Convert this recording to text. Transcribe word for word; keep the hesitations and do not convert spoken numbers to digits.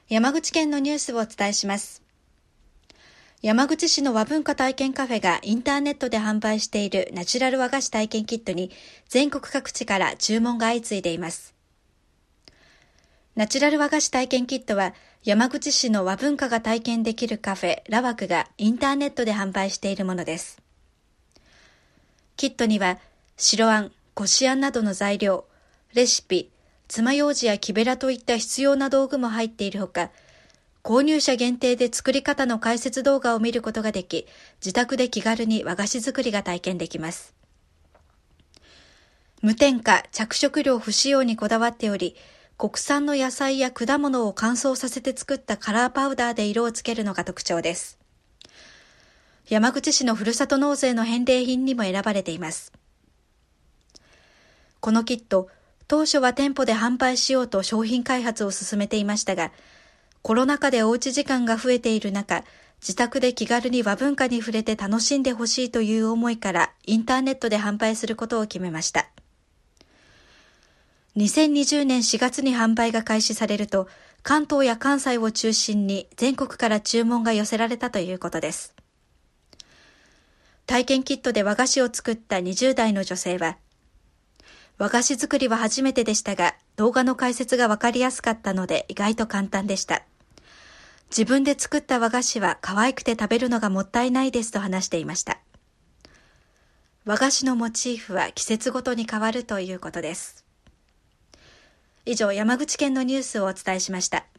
山口県のニュースをお伝えします。山口市の和文化体験カフェがインターネットで販売しているナチュラル和菓子体験キットに全国各地から注文が相次いでいます。ナチュラル和菓子体験キットは山口市の和文化が体験できるカフェラワクがインターネットで販売しているものです。キットには白あん、こしあんなどの材料、レシピ、爪楊枝や木べらといった必要な道具も入っているほか、購入者限定で作り方の解説動画を見ることができ、自宅で気軽に和菓子作りが体験できます。無添加、着色料不使用にこだわっており、国産の野菜や果物を乾燥させて作ったカラーパウダーで色をつけるのが特徴です。山口市のふるさと納税の返礼品にも選ばれています。このキット、当初は店舗で販売しようと商品開発を進めていましたが、コロナ禍でおうち時間が増えている中、自宅で気軽に和文化に触れて楽しんでほしいという思いからインターネットで販売することを決めました。にせんにじゅうねんしがつに販売が開始されると、関東や関西を中心に全国から注文が寄せられたということです。体験キットで和菓子を作ったにじゅう代の女性は、和菓子作りは初めてでしたが、動画の解説がわかりやすかったので意外と簡単でした。自分で作った和菓子は可愛くて食べるのがもったいないですと話していました。和菓子のモチーフは季節ごとに変わるということです。以上、山口県のニュースをお伝えしました。